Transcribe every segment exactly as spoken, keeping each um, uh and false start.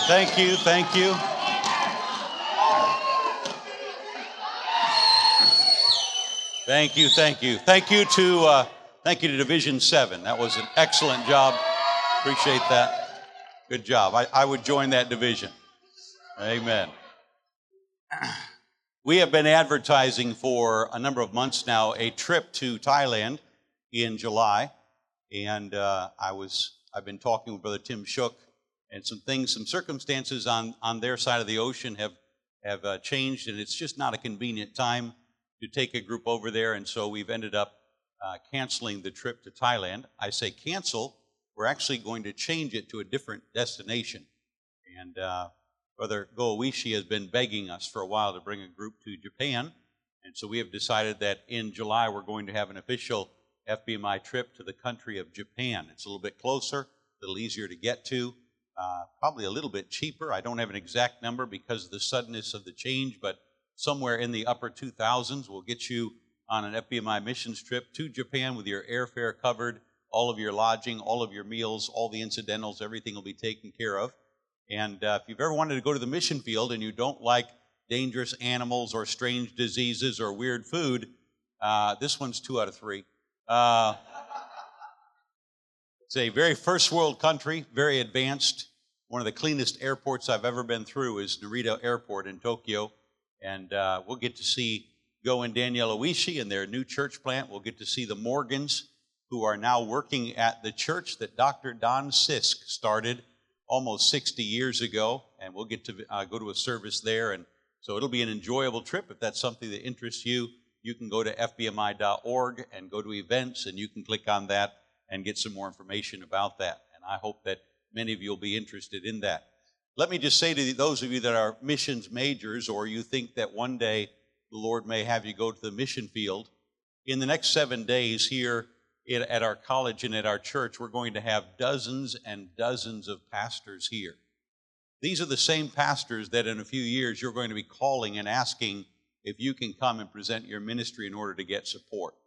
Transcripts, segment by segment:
Thank you, thank you. Thank you, thank you. Thank you to uh, thank you to Division seven. That was an excellent job. Appreciate that. Good job. I, I would join that division. Amen. We have been advertising for a number of months now a trip to Thailand in July, and uh, I was I've been talking with Brother Tim Shook, and some things, some circumstances on on their side of the ocean have have uh, changed, and it's just not a convenient time to take a group over there, and so we've ended up uh, canceling the trip to Thailand. I say cancel. We're actually going to change it to a different destination, and uh, Brother Goishi has been begging us for a while to bring a group to Japan, and so we have decided that in July we're going to have an official F B M I trip to the country of Japan. It's a little bit closer, a little easier to get to, uh, probably a little bit cheaper. I don't have an exact number because of the suddenness of the change, but somewhere in the upper two thousands will get you on an F B M I missions trip to Japan with your airfare covered, all of your lodging, all of your meals, all the incidentals, everything will be taken care of. And uh, if you've ever wanted to go to the mission field and you don't like dangerous animals or strange diseases or weird food, uh, this one's two out of three. Uh, it's a very first world country, very advanced. One of the cleanest airports I've ever been through is Narita Airport in Tokyo. And uh, we'll get to see Go and Danielle Oishi in their new church plant. We'll get to see the Morgans, who are now working at the church that Doctor Don Sisk started almost sixty years ago, and we'll get to uh, go to a service there, and so it'll be an enjoyable trip. If that's something that interests you, you can go to F B M I dot org and go to events, and you can click on that and get some more information about that, and I hope that many of you will be interested in that. Let me just say to those of you that are missions majors, or you think that one day the Lord may have you go to the mission field, in the next seven days here at our college and at our church, we're going to have dozens and dozens of pastors here. These are the same pastors that in a few years you're going to be calling and asking if you can come and present your ministry in order to get support.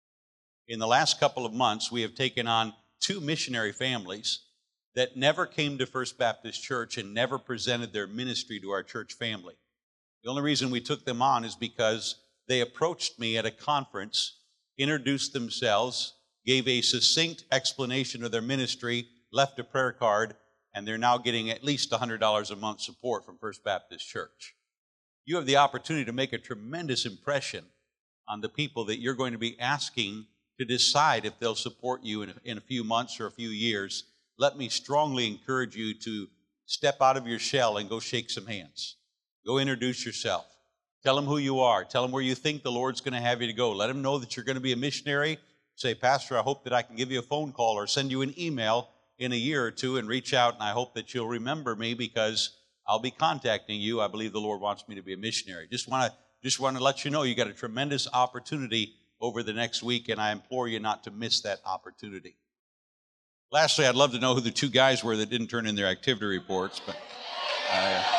In the last couple of months, we have taken on two missionary families that never came to First Baptist Church and never presented their ministry to our church family. The only reason we took them on is because they approached me at a conference, introduced themselves, gave a succinct explanation of their ministry, left a prayer card, and they're now getting at least one hundred dollars a month support from First Baptist Church. You have the opportunity to make a tremendous impression on the people that you're going to be asking to decide if they'll support you in a, in a few months or a few years. Let me strongly encourage you to step out of your shell and go shake some hands. Go introduce yourself. Tell them who you are. Tell them where you think the Lord's going to have you to go. Let them know that you're going to be a missionary. Say, Pastor, I hope that I can give you a phone call or send you an email in a year or two and reach out, and I hope that you'll remember me because I'll be contacting you. I believe the Lord wants me to be a missionary. Just want to just want to let you know you got a tremendous opportunity over the next week, and I implore you not to miss that opportunity. Lastly, I'd love to know who the two guys were that didn't turn in their activity reports, but I, uh,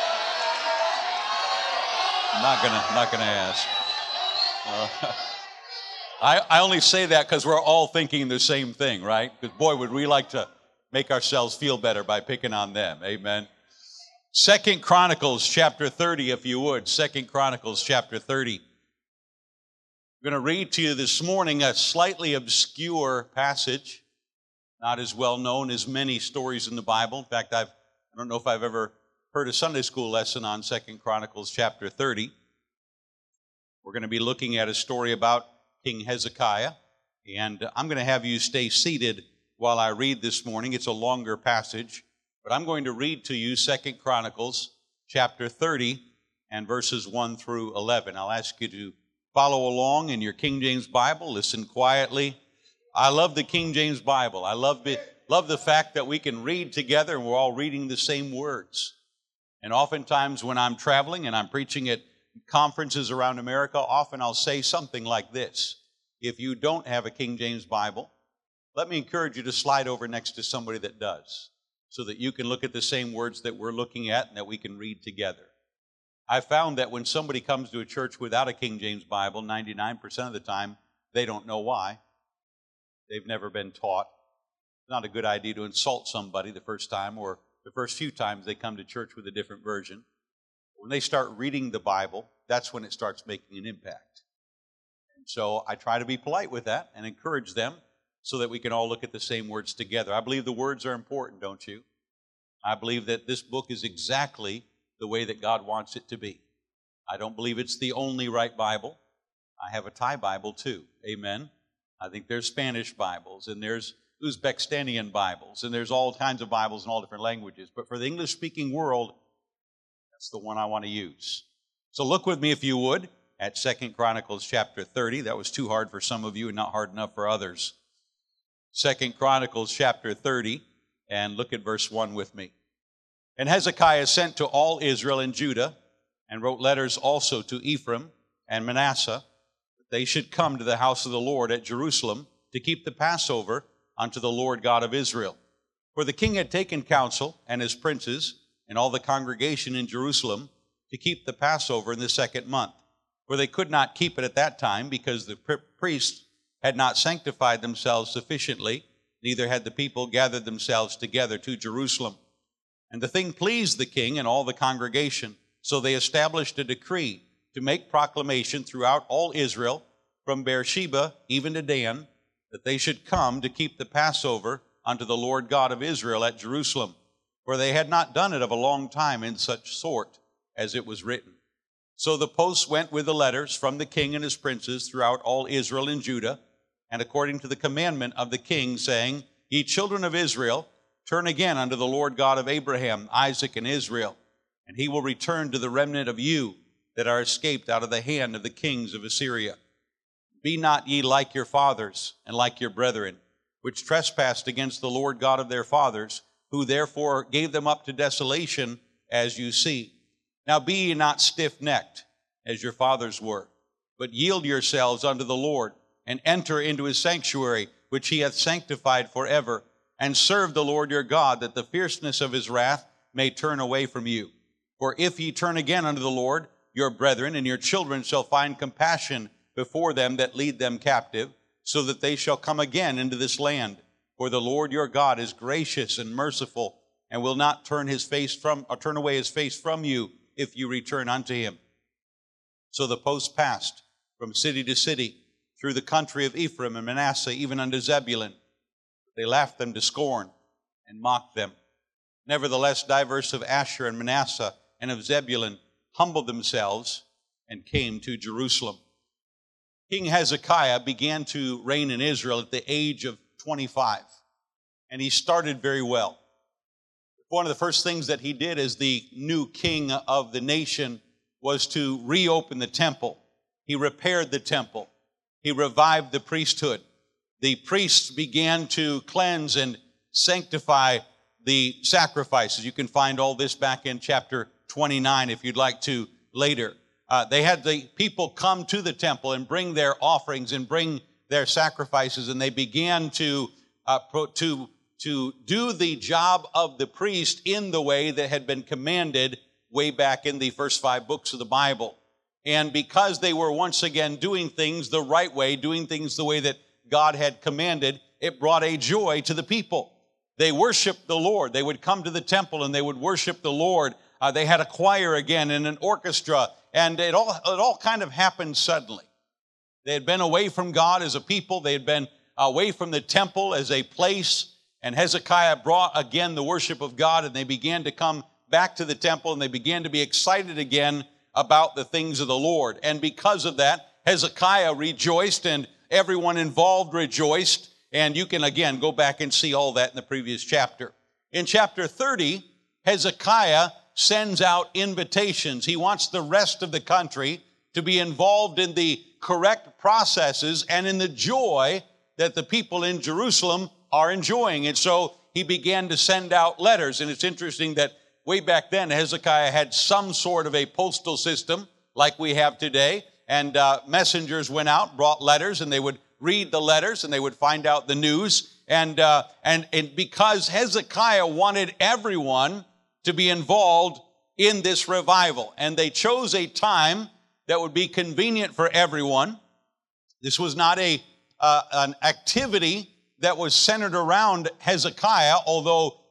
I'm not gonna I'm not gonna ask. Uh, I, I only say that because we're all thinking the same thing, right? Because, boy, would we like to make ourselves feel better by picking on them. Amen. Second Chronicles chapter thirty, if you would. Second Chronicles chapter thirty. I'm going to read to you this morning a slightly obscure passage, not as well known as many stories in the Bible. In fact, I've, I don't know if I've ever heard a Sunday school lesson on Second Chronicles chapter thirty. We're going to be looking at a story about King Hezekiah, and I'm going to have you stay seated while I read this morning. It's a longer passage, but I'm going to read to you Second Chronicles chapter thirty and verses one through eleven. I'll ask you to follow along in your King James Bible. Listen quietly. I love the King James Bible. I love the, love the fact that we can read together and we're all reading the same words. And oftentimes when I'm traveling and I'm preaching at conferences around America, often I'll say something like this. If you don't have a King James Bible, let me encourage you to slide over next to somebody that does, so that you can look at the same words that we're looking at and that we can read together. I found that when somebody comes to a church without a King James Bible, ninety-nine percent of the time, they don't know why. They've never been taught. It's not a good idea to insult somebody the first time or the first few times they come to church with a different version. When they start reading the Bible, that's when it starts making an impact. And so I try to be polite with that and encourage them so that we can all look at the same words together. I believe the words are important, don't you? I believe that this book is exactly the way that God wants it to be. I don't believe it's the only right Bible. I have a Thai Bible too. Amen. I think there's Spanish Bibles, and there's Uzbekistanian Bibles, and there's all kinds of Bibles in all different languages. But for the English-speaking world, that's the one I want to use. So look with me, if you would, at Second Chronicles chapter thirty. That was too hard for some of you and not hard enough for others. Second Chronicles chapter thirty, and look at verse one with me. And Hezekiah sent to all Israel and Judah, and wrote letters also to Ephraim and Manasseh, that they should come to the house of the Lord at Jerusalem to keep the Passover unto the Lord God of Israel. For the king had taken counsel, and his princes, and all the congregation in Jerusalem, to keep the Passover in the second month. For they could not keep it at that time, because the priests had not sanctified themselves sufficiently, neither had the people gathered themselves together to Jerusalem. And the thing pleased the king and all the congregation, so they established a decree to make proclamation throughout all Israel, from Beersheba even to Dan, that they should come to keep the Passover unto the Lord God of Israel at Jerusalem. For they had not done it of a long time in such sort as it was written. So the posts went with the letters from the king and his princes throughout all Israel and Judah, and according to the commandment of the king, saying, Ye children of Israel, turn again unto the Lord God of Abraham, Isaac, and Israel, and he will return to the remnant of you that are escaped out of the hand of the kings of Assyria. Be not ye like your fathers and like your brethren, which trespassed against the Lord God of their fathers, who therefore gave them up to desolation, as you see. Now be ye not stiff-necked, as your fathers were, but yield yourselves unto the Lord, and enter into his sanctuary, which he hath sanctified forever, and serve the Lord your God, that the fierceness of his wrath may turn away from you. For if ye turn again unto the Lord, your brethren and your children shall find compassion before them that lead them captive, so that they shall come again into this land. For the Lord your God is gracious and merciful, and will not turn his face from, or turn away his face from you, if you return unto him. So the posts passed from city to city, through the country of Ephraim and Manasseh, even unto Zebulun. They laughed them to scorn, and mocked them. Nevertheless, divers of Asher and Manasseh and of Zebulun humbled themselves, and came to Jerusalem. King Hezekiah began to reign in Israel at the age of twenty-five, and he started very well. One of the first things that he did as the new king of the nation was to reopen the temple. He repaired the temple. He revived the priesthood. The priests began to cleanse and sanctify the sacrifices. You can find all this back in chapter twenty-nine if you'd like to later. Uh, they had the people come to the temple and bring their offerings and bring their sacrifices, and they began to uh, pro- to to do the job of the priest in the way that had been commanded way back in the first five books of the Bible. And because they were once again doing things the right way, doing things the way that God had commanded, it brought a joy to the people. They worshiped the Lord. They would come to the temple and they would worship the Lord. Uh, they had a choir again and an orchestra, and it all, it all kind of happened suddenly. They had been away from God as a people. They had been away from the temple as a place. And Hezekiah brought again the worship of God, and they began to come back to the temple, and they began to be excited again about the things of the Lord. And because of that, Hezekiah rejoiced, and everyone involved rejoiced. And you can, again, go back and see all that in the previous chapter. In chapter thirty, Hezekiah sends out invitations. He wants the rest of the country to be involved in the correct processes and in the joy that the people in Jerusalem are enjoying. And so he began to send out letters. And it's interesting that way back then, Hezekiah had some sort of a postal system like we have today. And uh, messengers went out, brought letters, and they would read the letters and they would find out the news. And, uh, and, and because Hezekiah wanted everyone to be involved in this revival, and they chose a time that would be convenient for everyone. This was not a uh, an activity that was centered around Hezekiah, although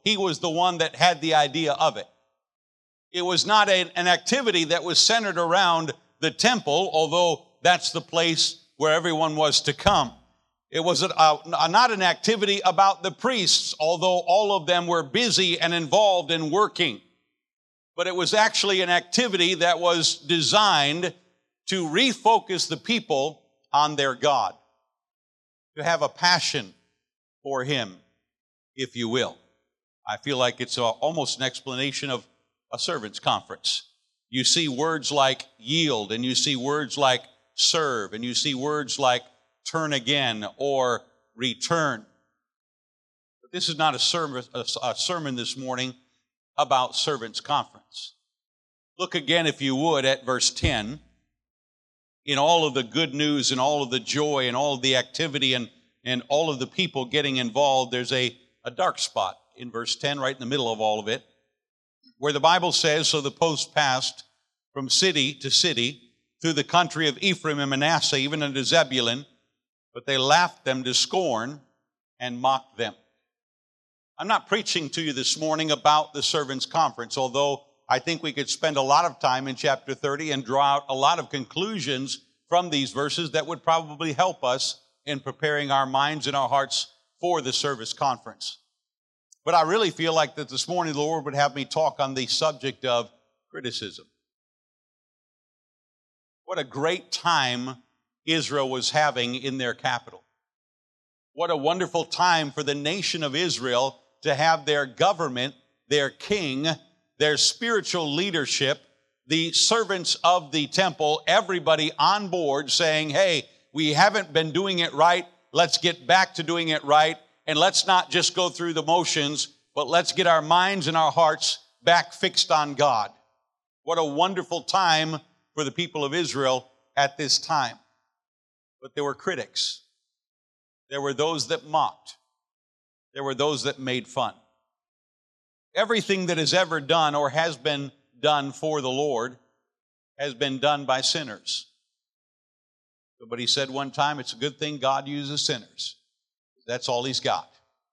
he was the one that had the idea of it. It was not a, an activity that was centered around the temple, although that's the place where everyone was to come. It was a, a, not an activity about the priests, although all of them were busy and involved in working. But it was actually an activity that was designed to refocus the people on their God, to have a passion for Him, if you will. I feel like it's a, almost an explanation of a servants' conference. You see words like yield, and you see words like serve, and you see words like turn again or return. But this is not a sermon, a, a sermon this morning about servants' conference. Look again, if you would, at verse ten. In all of the good news and all of the joy and all of the activity and, and all of the people getting involved, there's a, a dark spot in verse ten, right in the middle of all of it, where the Bible says, so the post passed from city to city through the country of Ephraim and Manasseh, even unto Zebulun, but they laughed them to scorn and mocked them. I'm not preaching to you this morning about the servants' conference, although I think we could spend a lot of time in chapter thirty and draw out a lot of conclusions from these verses that would probably help us in preparing our minds and our hearts for the service conference. But I really feel like that this morning the Lord would have me talk on the subject of criticism. What a great time Israel was having in their capital. What a wonderful time for the nation of Israel to have their government, their king, their spiritual leadership, the servants of the temple, everybody on board saying, hey, we haven't been doing it right. Let's get back to doing it right. And let's not just go through the motions, but let's get our minds and our hearts back fixed on God. What a wonderful time for the people of Israel at this time. But there were critics. There were those that mocked. There were those that made fun. Everything that is ever done or has been done for the Lord has been done by sinners. Somebody said one time, it's a good thing God uses sinners. That's all He's got.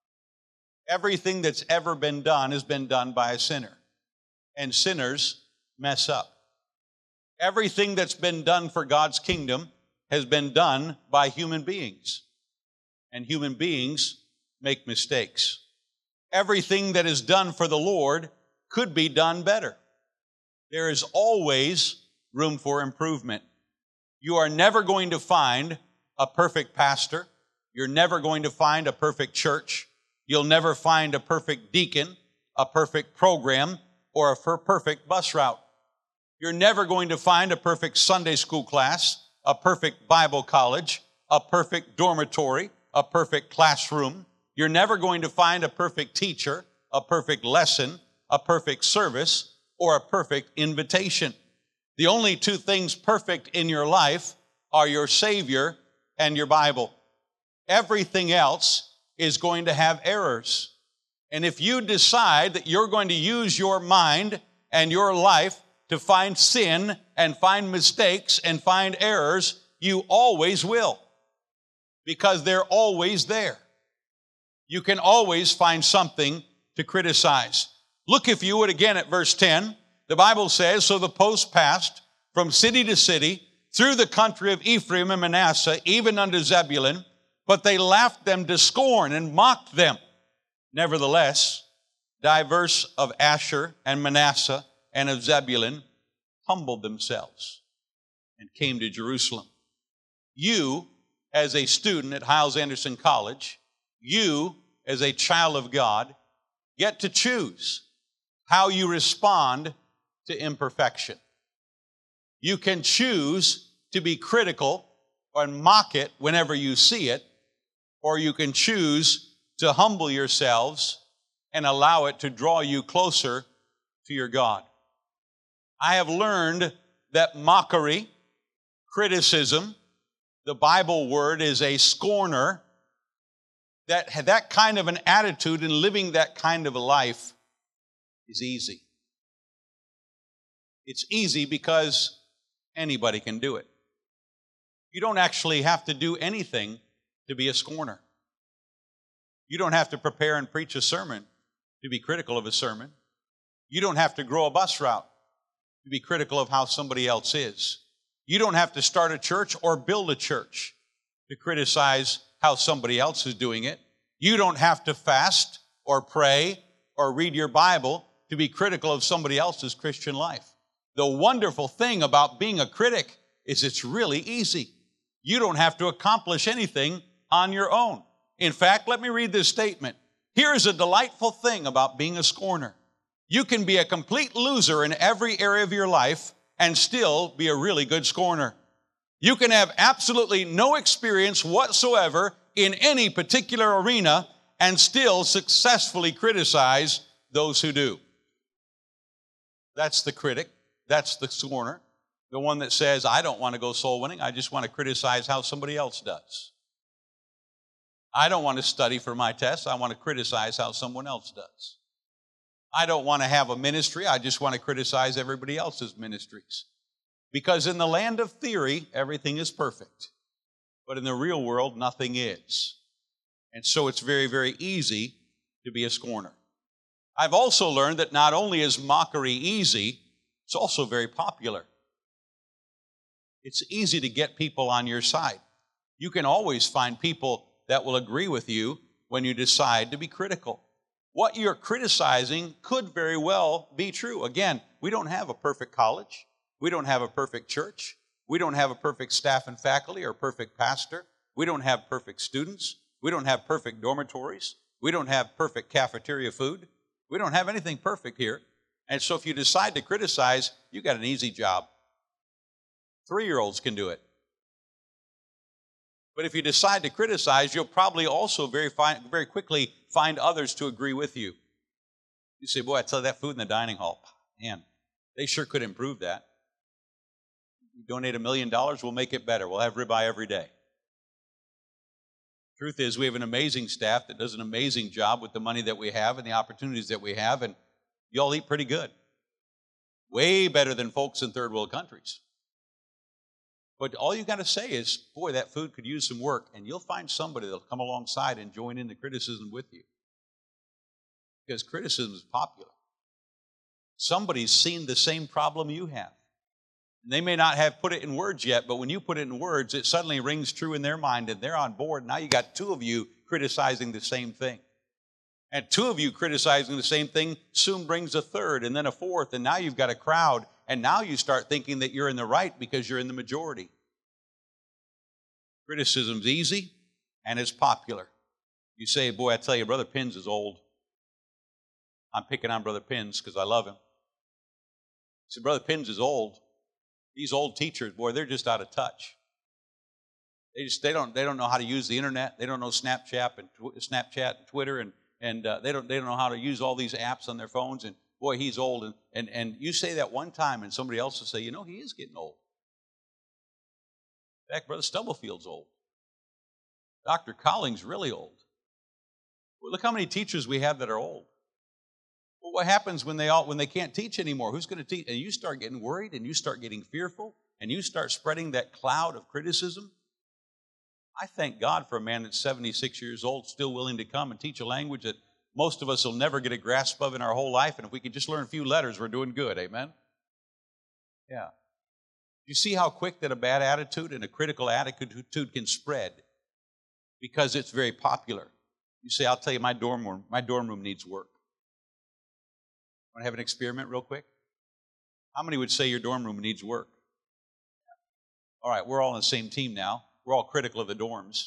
Everything that's ever been done has been done by a sinner. And sinners mess up. Everything that's been done for God's kingdom has been done by human beings. And human beings make mistakes. Everything that is done for the Lord could be done better. There is always room for improvement. You are never going to find a perfect pastor. You're never going to find a perfect church. You'll never find a perfect deacon, a perfect program, or a perfect bus route. You're never going to find a perfect Sunday school class, a perfect Bible college, a perfect dormitory, a perfect classroom. You're never going to find a perfect teacher, a perfect lesson, a perfect service, or a perfect invitation. The only two things perfect in your life are your Savior and your Bible. Everything else is going to have errors. And if you decide that you're going to use your mind and your life to find sin and find mistakes and find errors, you always will, because they're always there. You can always find something to criticize. Look, if you would, again at verse ten. The Bible says, so the post passed from city to city through the country of Ephraim and Manasseh, even unto Zebulun, but they laughed them to scorn and mocked them. Nevertheless, diverse of Asher and Manasseh and of Zebulun humbled themselves and came to Jerusalem. You, as a student at Hyles-Anderson College, you, as a child of God, get to choose how you respond to imperfection. You can choose to be critical and mock it whenever you see it, or you can choose to humble yourselves and allow it to draw you closer to your God. I have learned that mockery, criticism, the Bible word is a scorner, that that kind of an attitude and living that kind of a life is easy. It's easy because anybody can do it. You don't actually have to do anything to be a scorner. You don't have to prepare and preach a sermon to be critical of a sermon. You don't have to grow a bus route to be critical of how somebody else is. You don't have to start a church or build a church to criticize how somebody else is doing it. You don't have to fast or pray or read your Bible to be critical of somebody else's Christian life. The wonderful thing about being a critic is it's really easy. You don't have to accomplish anything on your own. In fact, let me read this statement. Here is a delightful thing about being a scorner. You can be a complete loser in every area of your life and still be a really good scorner. You can have absolutely no experience whatsoever in any particular arena and still successfully criticize those who do. That's the critic. That's the scorner. The one that says, I don't want to go soul winning. I just want to criticize how somebody else does. I don't want to study for my tests. I want to criticize how someone else does. I don't want to have a ministry. I just want to criticize everybody else's ministries. Because in the land of theory, everything is perfect. But in the real world, nothing is. And so it's very, very easy to be a scorner. I've also learned that not only is mockery easy, it's also very popular. It's easy to get people on your side. You can always find people that will agree with you when you decide to be critical. What you're criticizing could very well be true. Again, we don't have a perfect college. We don't have a perfect church. We don't have a perfect staff and faculty or perfect pastor. We don't have perfect students. We don't have perfect dormitories. We don't have perfect cafeteria food. We don't have anything perfect here. And so if you decide to criticize, you got an easy job. Three-year-olds can do it. But if you decide to criticize, you'll probably also very, fi- very quickly find others to agree with you. You say, boy, I tell you, that food in the dining hall, man, they sure could improve that. You donate a million dollars, we'll make it better. We'll have ribeye every day. Truth is, we have an amazing staff that does an amazing job with the money that we have and the opportunities that we have, and you all eat pretty good. Way better than folks in third world countries. But all you got to say is, boy, that food could use some work, and you'll find somebody that'll come alongside and join in the criticism with you. Because criticism is popular. Somebody's seen the same problem you have. They may not have put it in words yet, but when you put it in words, it suddenly rings true in their mind, and they're on board. Now you got two of you criticizing the same thing. And two of you criticizing the same thing soon brings a third, and then a fourth, and now you've got a crowd. And now you start thinking that you're in the right because you're in the majority. Criticism's easy and it's popular. You say, boy, I tell you, Brother Pins is old. I'm picking on Brother Pins because I love him. I said, Brother Pins is old. These old teachers, boy, they're just out of touch. They just they don't they don't know how to use the internet. They don't know Snapchat and tw- Snapchat and Twitter and and uh, they don't they don't know how to use all these apps on their phones. And boy, he's old. And, and, and you say that one time, and somebody else will say, you know, he is getting old. In fact, Brother Stubblefield's old. Doctor Colling's really old. Well, look how many teachers we have that are old. Well, what happens when they all when they can't teach anymore? Who's going to teach? And you start getting worried, and you start getting fearful, and you start spreading that cloud of criticism. I thank God for a man that's seventy-six years old, still willing to come and teach a language that most of us will never get a grasp of in our whole life, and if we could just learn a few letters, we're doing good, amen? Yeah. You see how quick that a bad attitude and a critical attitude can spread because it's very popular. You say, I'll tell you, my dorm room, my dorm room needs work. Want to have an experiment real quick? How many would say your dorm room needs work? All right, we're all on the same team now. We're all critical of the dorms.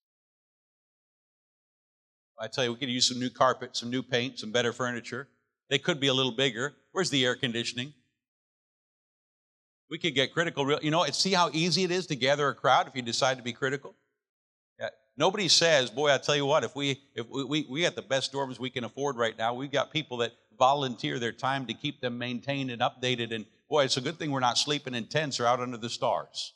I tell you, we could use some new carpet, some new paint, some better furniture. They could be a little bigger. Where's the air conditioning? We could get critical. You know, see how easy it is to gather a crowd if you decide to be critical? Yeah. Nobody says, boy, I tell you what, if we if we, we, we got the best dorms we can afford right now, we've got people that volunteer their time to keep them maintained and updated. And boy, it's a good thing we're not sleeping in tents or out under the stars.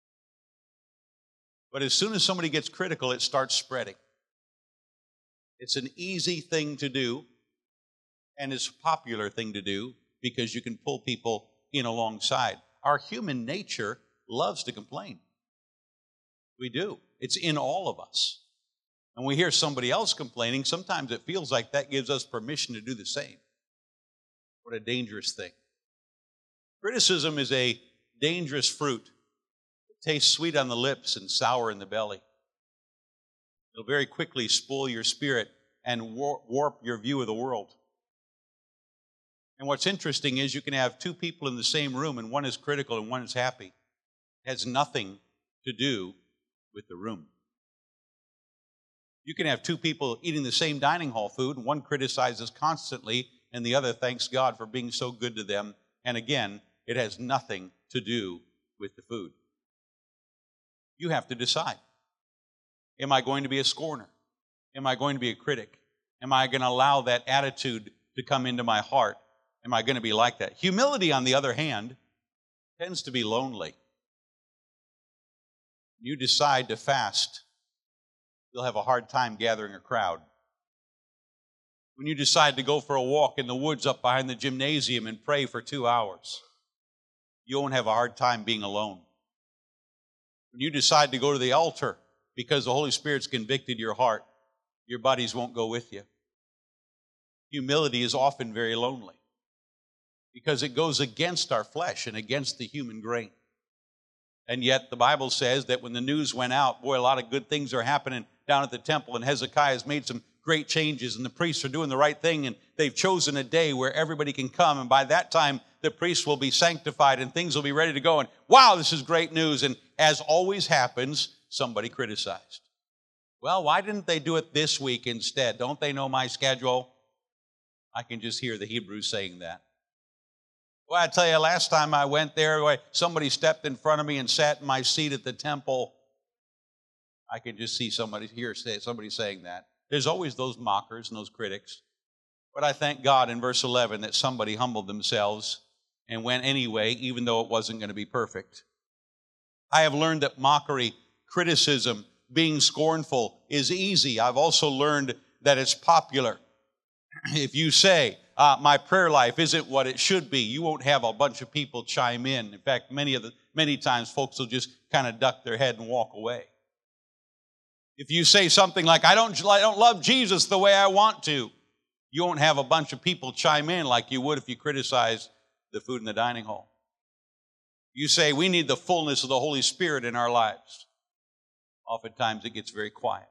But as soon as somebody gets critical, it starts spreading. It's an easy thing to do, and it's a popular thing to do because you can pull people in alongside. Our human nature loves to complain. We do. It's in all of us. and we hear somebody else complaining, sometimes it feels like that gives us permission to do the same. What a dangerous thing. Criticism is a dangerous fruit. It tastes sweet on the lips and sour in the belly. It'll very quickly spoil your spirit and warp your view of the world. And what's interesting is you can have two people in the same room, and one is critical and one is happy. It has nothing to do with the room. You can have two people eating the same dining hall food, and one criticizes constantly, and the other thanks God for being so good to them. And again, it has nothing to do with the food. You have to decide. Am I going to be a scorner? Am I going to be a critic? Am I going to allow that attitude to come into my heart? Am I going to be like that? Humility, on the other hand, tends to be lonely. You decide to fast, you'll have a hard time gathering a crowd. When you decide to go for a walk in the woods up behind the gymnasium and pray for two hours, you won't have a hard time being alone. When you decide to go to the altar because the Holy Spirit's convicted your heart, your buddies won't go with you. Humility is often very lonely because it goes against our flesh and against the human grain. And yet the Bible says that when the news went out, boy, a lot of good things are happening down at the temple, and Hezekiah has made some great changes, and the priests are doing the right thing, and they've chosen a day where everybody can come, and by that time the priests will be sanctified and things will be ready to go, and wow, this is great news. And as always happens, somebody criticized. Well, why didn't they do it this week instead? Don't they know my schedule? I can just hear the Hebrews saying that. Well, I tell you, last time I went there, somebody stepped in front of me and sat in my seat at the temple. I can just see somebody here say somebody saying that. There's always those mockers and those critics. But I thank God in verse eleven that somebody humbled themselves and went anyway, even though it wasn't going to be perfect. I have learned that mockery, criticism, being scornful is easy. I've also learned that it's popular. If you say, uh, my prayer life isn't what it should be, you won't have a bunch of people chime in. In fact, many of the many times folks will just kind of duck their head and walk away. If you say something like, I don't, I don't love Jesus the way I want to, you won't have a bunch of people chime in like you would if you criticize the food in the dining hall. You say, we need the fullness of the Holy Spirit in our lives. Oftentimes it gets very quiet.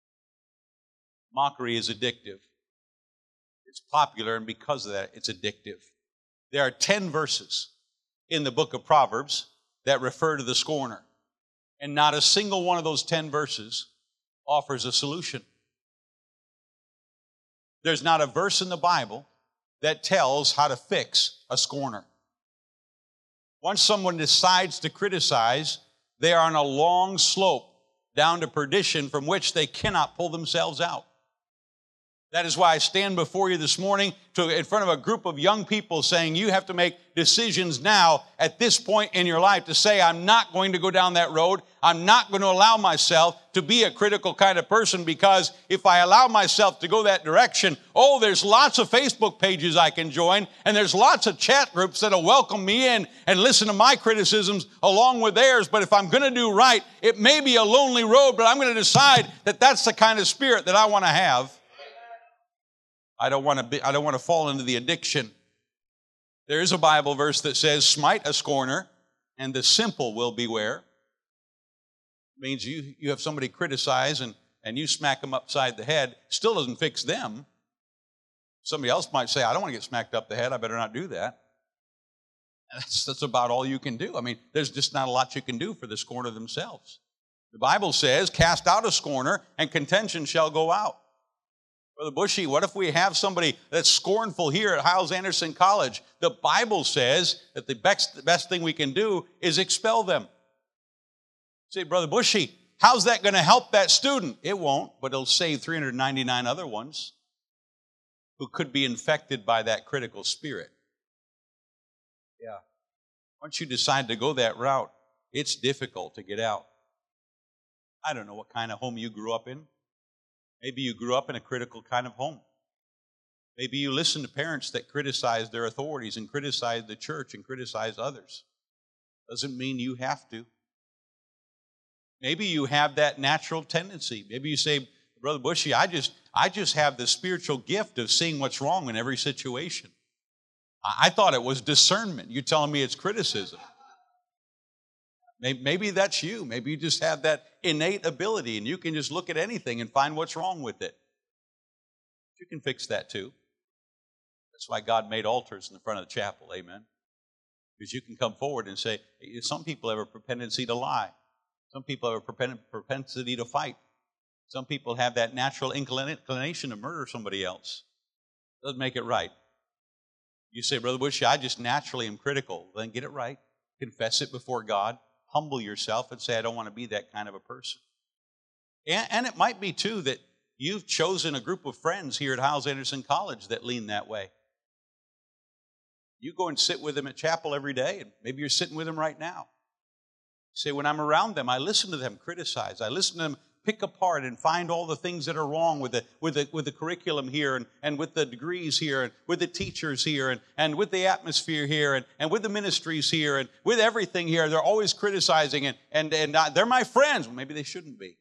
Mockery is addictive. It's popular, and because of that, it's addictive. There are ten verses in the book of Proverbs that refer to the scorner, and not a single one of those ten verses offers a solution. There's not a verse in the Bible that tells how to fix a scorner. Once someone decides to criticize, they are on a long slope down to perdition from which they cannot pull themselves out. That is why I stand before you this morning to, in front of a group of young people saying you have to make decisions now at this point in your life to say, I'm not going to go down that road. I'm not going to allow myself to be a critical kind of person, because if I allow myself to go that direction, oh, there's lots of Facebook pages I can join, and there's lots of chat groups that will welcome me in and listen to my criticisms along with theirs. But if I'm going to do right, it may be a lonely road, but I'm going to decide that that's the kind of spirit that I want to have. I don't want to be, I don't want to fall into the addiction. There is a Bible verse that says, smite a scorner, and the simple will beware. It means you, you have somebody criticize and, and you smack them upside the head. Still doesn't fix them. Somebody else might say, I don't want to get smacked up the head. I better not do that. And that's, that's about all you can do. I mean, there's just not a lot you can do for the scorner themselves. The Bible says, cast out a scorner, and contention shall go out. Brother Bushy, what if we have somebody that's scornful here at Hyles-Anderson College? The Bible says that the best, the best thing we can do is expel them. Say, Brother Bushy, how's that going to help that student? It won't, but it'll save three hundred ninety-nine other ones who could be infected by that critical spirit. Yeah. Once you decide to go that route, it's difficult to get out. I don't know what kind of home you grew up in. Maybe you grew up in a critical kind of home. Maybe you listened to parents that criticized their authorities and criticized the church and criticized others. Doesn't mean you have to. Maybe you have that natural tendency. Maybe you say, Brother Bushy, I just, I just have the spiritual gift of seeing what's wrong in every situation. I, I thought it was discernment. You're telling me it's criticism. Maybe, maybe that's you. Maybe you just have that innate ability and you can just look at anything and find what's wrong with it. You can fix that too. That's why God made altars in the front of the chapel, amen? Because you can come forward and say, some people have a propensity to lie. Some people have a propensity to fight. Some people have that natural inclination to murder somebody else. Doesn't make it right. You say, Brother Bush, I just naturally am critical. Then get it right. Confess it before God. Humble yourself and say, I don't want to be that kind of a person. And, and it might be, too, that you've chosen a group of friends here at Hyles-Anderson College that lean that way. You go and sit with them at chapel every day, and maybe you're sitting with them right now. Say, when I'm around them, I listen to them criticize. I listen to them pick apart and find all the things that are wrong with the, with the, with the curriculum here and, and with the degrees here and with the teachers here and, and with the atmosphere here and, and with the ministries here and with everything here. They're always criticizing, and, and, and uh, they're my friends. Well, maybe they shouldn't be.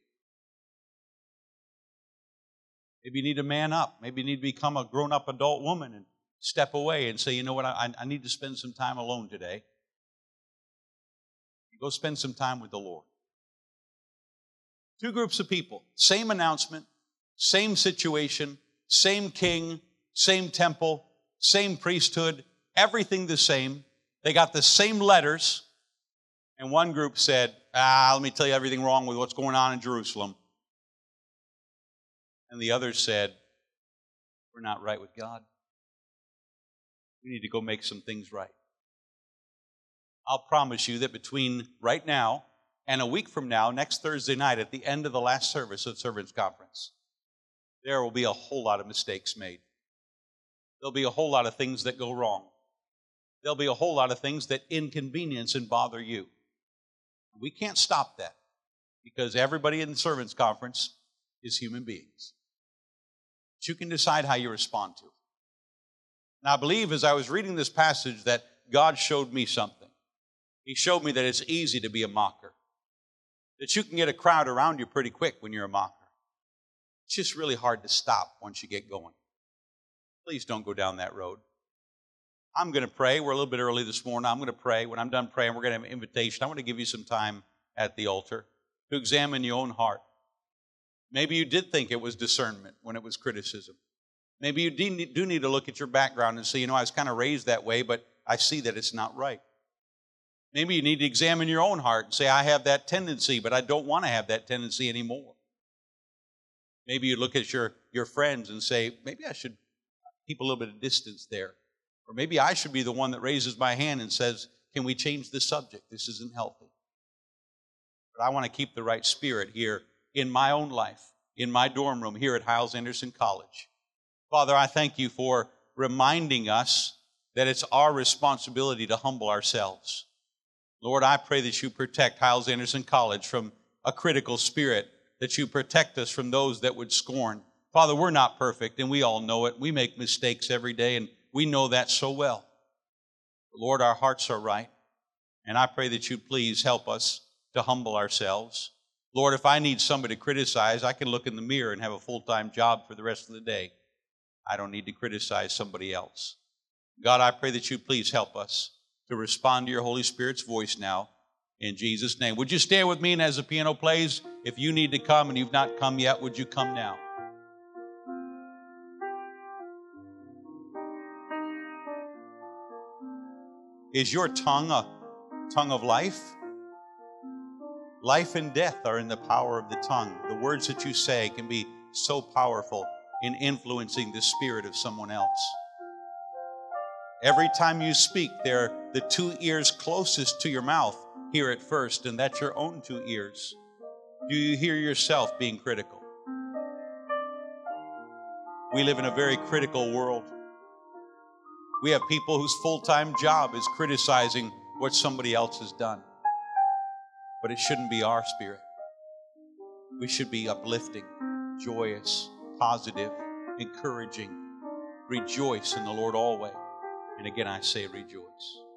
Maybe you need to man up. Maybe you need to become a grown-up adult woman and step away and say, you know what, I, I need to spend some time alone today. You go spend some time with the Lord. Two groups of people, same announcement, same situation, same king, same temple, same priesthood, everything the same. They got the same letters. And one group said, ah, let me tell you everything wrong with what's going on in Jerusalem. And the others said, we're not right with God. We need to go make some things right. I'll promise you that between right now and a week from now, next Thursday night, at the end of the last service of Servants Conference, there will be a whole lot of mistakes made. There'll be a whole lot of things that go wrong. There'll be a whole lot of things that inconvenience and bother you. We can't stop that because everybody in the Servants Conference is human beings. But you can decide how you respond to it. Now, I believe as I was reading this passage that God showed me something. He showed me that it's easy to be a mocker. That you can get a crowd around you pretty quick when you're a mocker. It's just really hard to stop once you get going. Please don't go down that road. I'm going to pray. We're a little bit early this morning. I'm going to pray. When I'm done praying, we're going to have an invitation. I want to give you some time at the altar to examine your own heart. Maybe you did think it was discernment when it was criticism. Maybe you do need to look at your background and say, you know, I was kind of raised that way, but I see that it's not right. Maybe you need to examine your own heart and say, I have that tendency, but I don't want to have that tendency anymore. Maybe you look at your, your friends and say, maybe I should keep a little bit of distance there. Or maybe I should be the one that raises my hand and says, can we change the subject? This isn't healthy. But I want to keep the right spirit here in my own life, in my dorm room here at Hyles-Anderson College. Father, I thank you for reminding us that it's our responsibility to humble ourselves. Lord, I pray that you protect Hyles-Anderson College from a critical spirit, that you protect us from those that would scorn. Father, we're not perfect, and we all know it. We make mistakes every day, and we know that so well. Lord, our hearts are right, and I pray that you please help us to humble ourselves. Lord, if I need somebody to criticize, I can look in the mirror and have a full-time job for the rest of the day. I don't need to criticize somebody else. God, I pray that you please help us to respond to your Holy Spirit's voice now in Jesus' name. Would you stand with me, and as the piano plays, if you need to come and you've not come yet, would you come now? Is your tongue a tongue of life? Life and death are in the power of the tongue. The words that you say can be so powerful in influencing the spirit of someone else. Every time you speak, they're the two ears closest to your mouth hear it first, and that's your own two ears. Do you hear yourself being critical? We live in a very critical world. We have people whose full-time job is criticizing what somebody else has done. But it shouldn't be our spirit. We should be uplifting, joyous, positive, encouraging. Rejoice in the Lord always. And again, I say rejoice.